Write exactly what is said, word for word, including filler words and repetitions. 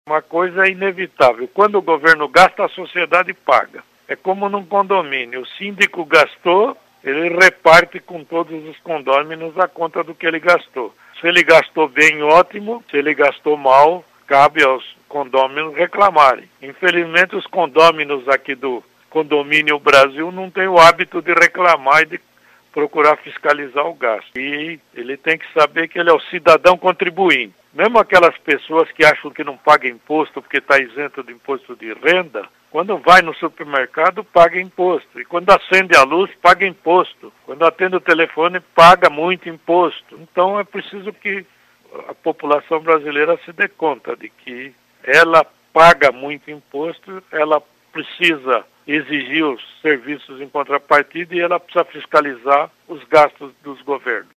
Uma coisa é inevitável. Quando o governo gasta, a sociedade paga. É como num condomínio. O síndico gastou, ele reparte com todos os condôminos a conta do que ele gastou. Se ele gastou bem, ótimo. Se ele gastou mal, cabe aos condôminos reclamarem. Infelizmente, os condôminos aqui do Condomínio Brasil não têm o hábito de reclamar e de procurar fiscalizar o gasto. E ele tem que saber que ele é o cidadão contribuinte. Mesmo aquelas pessoas que acham que não pagam imposto porque está isento do imposto de renda, quando vai no supermercado, paga imposto. E quando acende a luz, paga imposto. Quando atende o telefone, paga muito imposto. Então é preciso que a população brasileira se dê conta de que ela paga muito imposto, ela precisa exigir os serviços em contrapartida e ela precisa fiscalizar os gastos dos governos.